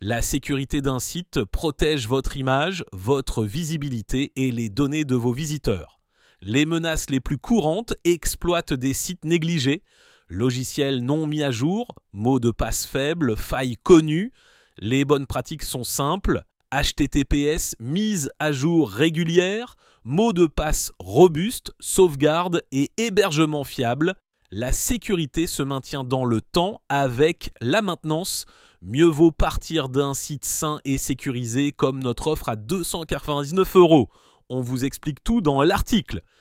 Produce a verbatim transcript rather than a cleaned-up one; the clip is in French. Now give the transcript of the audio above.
La sécurité d'un site protège votre image, votre visibilité et les données de vos visiteurs. Les menaces les plus courantes exploitent des sites négligés, logiciels non mis à jour, mots de passe faibles, failles connues. Les bonnes pratiques sont simples, H T T P S mise à jour régulière, mots de passe robustes, sauvegarde et hébergement fiable. La sécurité se maintient dans le temps avec la maintenance. Mieux vaut partir d'un site sain et sécurisé comme notre offre à deux cent quatre-vingt-dix-neuf euros. On vous explique tout dans l'article.